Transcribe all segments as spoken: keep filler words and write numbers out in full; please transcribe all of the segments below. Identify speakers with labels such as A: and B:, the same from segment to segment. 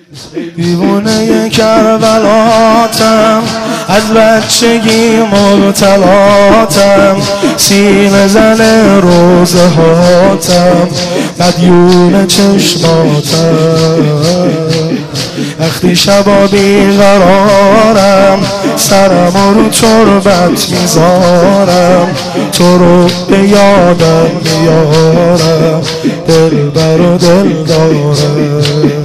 A: دیوونه کربلاتم، از بچگی مبتلاتم، سینه زن روزه هاتم، مدیون چشماتم. وقتی شبا بیقرارم، سرم رو تربت میذارم، تو رو به یادم میارم، دلبر و دل دارم.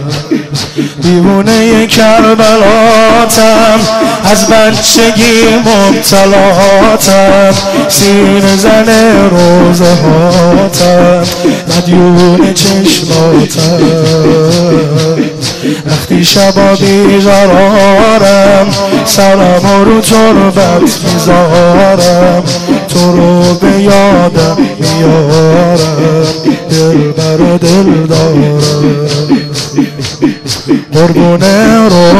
A: دیوونه کربلاتم، از بچگی مبتلاتم، سینه زن روزه هاتم، مدیون چشماتم. وقتی شبا بیقرارم، سرم رو تربت میذارم، تو رو به یادم میارم، دلبر و دل دارم. قربونه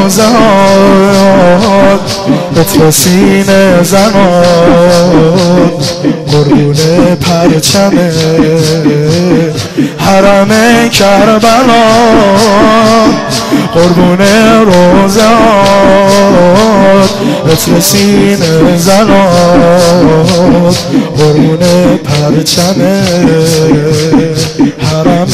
A: روزات، لطف سینه زنات، قربونه پرچم حرم کربلا، قربونه روزات، لطف سینه زنات، قربونه پرچم حرم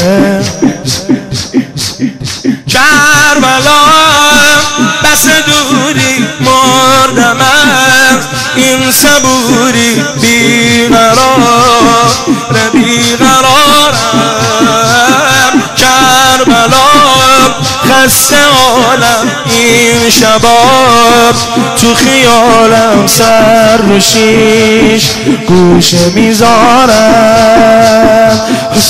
B: کربلا. بس دوری مردم از این صبوری، بیقرار بیقرارم. کربلا خسته عالم این شباب، تو خیالم سر رو شیش گوشه میذارم.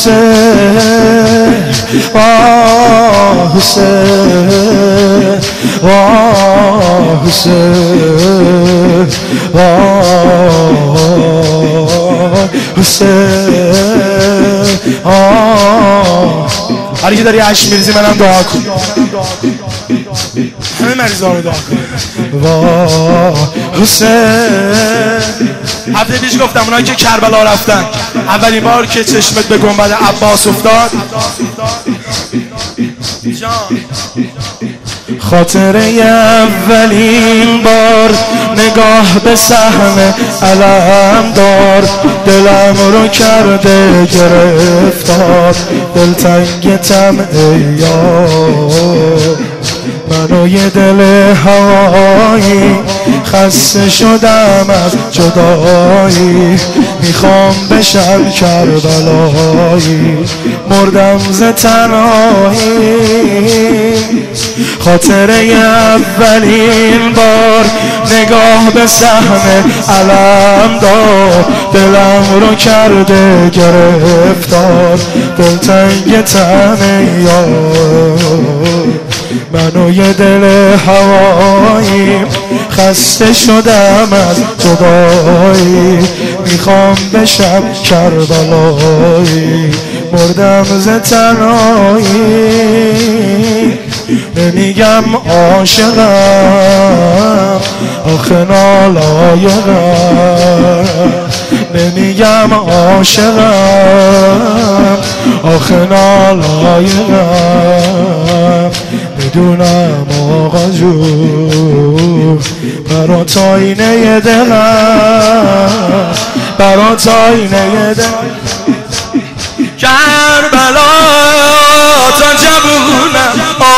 B: حسین آه حسین آه حسین آه حسین آه. هر کی داری عشق میریزی منم دعا کن، همه مریضا رو دعا کن. واه حسین. هفته پیش گفتم اونایی که کربلا رفتن، اولین بار که چشمت به گنبد عباس افتاد، خاطره اولین بار نگاه به صحنه علم دار، دلم رو کرده گرفتار، دلتنگ طمع یار. منو یه دل هوایی، خسته شدم از جدایی، میخوام بشم کربلایی، مردم ز تنهایی. خاطره اولین بار نگاه به صحنه علم دار، دلم رو کرده گرفتار، دلتنگ طمع یار. منو یه دل هوایی، خسته شدم از جدایی، میخوام بشم کربلایی، مردم ز تنهایی. نمیگم عاشقم آخه نالایقم، نمیگم عاشقم آخه نالایقم. میدونم آقا جون برات آینه دلم، برات آینه دلم. کربلا تا جوونم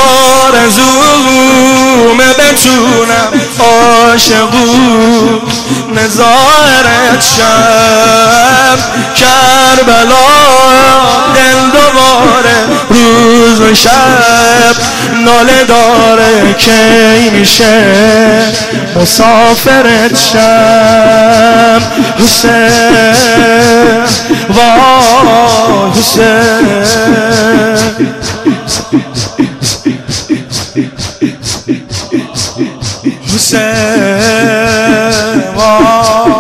B: آرزومه بتونم عاشقون نظارت شم. کربلا دل دوباره روز و شب ناله داره، کی میشه مسافرت شم. حسین وای حسین حسین وای.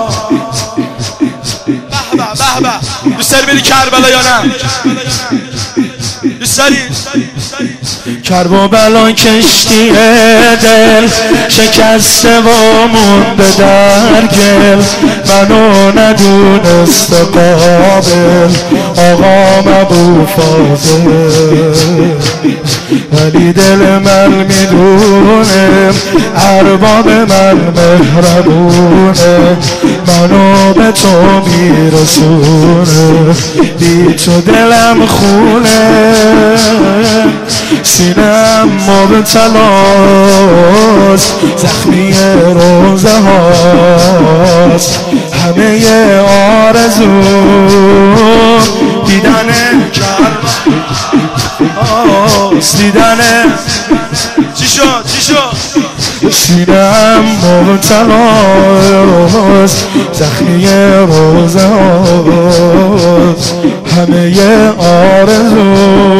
B: به به به به. دوست داری بری کربلا یا نه؟ دوست داری؟ کرب و بلا کشتی دل شکسته و مونده در گل، منو ندونست قابل آقام ابو فاضل، ولی دل من میدونه ارباب من مهربونه، منو به تو میرسونه، بی تو دلم خونه، سینم مبتلاست زخمی روزه هاست، همه آرزو دیدن کربلاست، دیدن چی شد چی شد سینم مبتلاست زخمی روزه هاست، همه آرزو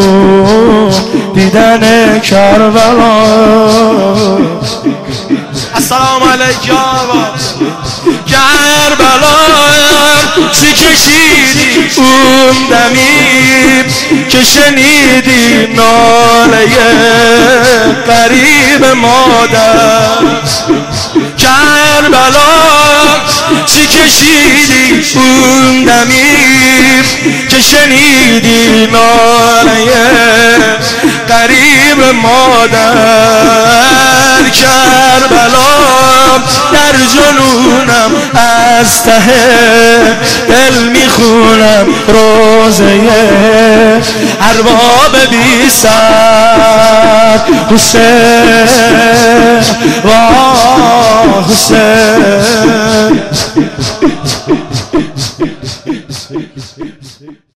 B: دیدن کربلا. السلام علیکم کربلا، چی کشیدی اون دمی که شنیدی ناله غریب مادر، کربلا چی کشیدی اون دمی که شنیدی ناله غریب مادر، کربلا در جنونم از ته دل میخونم روزه ارباب بی سر، حسین و حسین.